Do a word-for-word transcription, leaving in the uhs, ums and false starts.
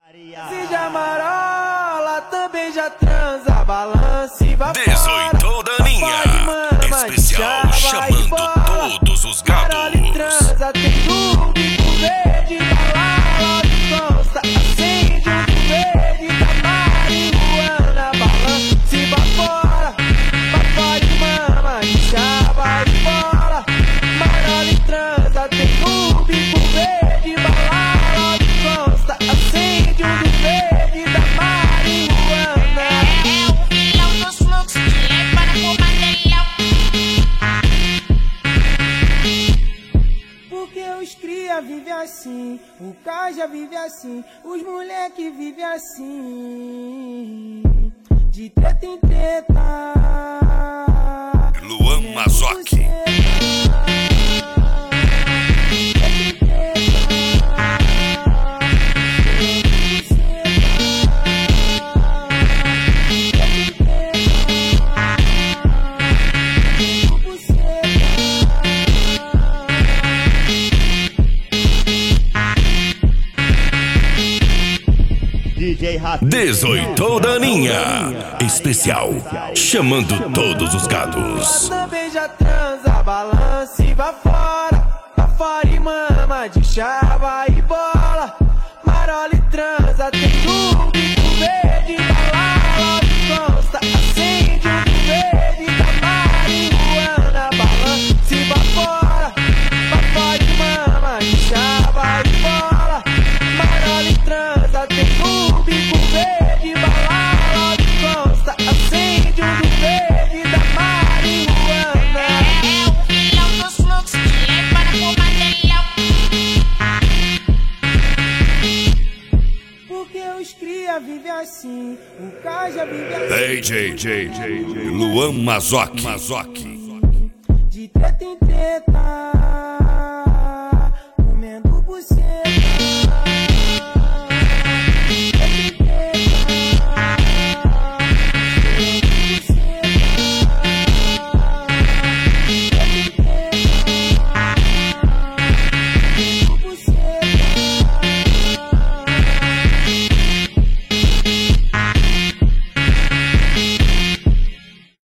Se já marola, também já transa, balança e vai dezoito Daninha, especial chamando todos os gatos. Transa, tem tudo, bico verde, balala, consta, acende o verde da marihuana, balança e vai fora, papai de mama, chava e bola, marola e transa, tem tudo, bico verde, balala, consta, acende o verde da marihuana. É o filão dos fluxos que leva no comandeião. Porque os cria vive assim, o Caja vive assim, os moleque vive assim, de treta em treta. Luan Mazoc. dezoito Daninha, especial chamando todos os gatos. Também já transa, balança e vai fora, vai fora e mama de chava e bola, marola e transa, tem tudo, bico verde, balala, consta, acende o verde da marihuana, balança e vai fora, vai fora e mama de chava e bola, marola e transa, tem tudo, bico verde, balala, consta, acende o verde da marihuana. É o filão dos fluxos que leva no comandeião. Porque os cria vive assim, o Caja vive assim, Ei, J J J Luan Mazoc. de treta em treta, comendo buceta.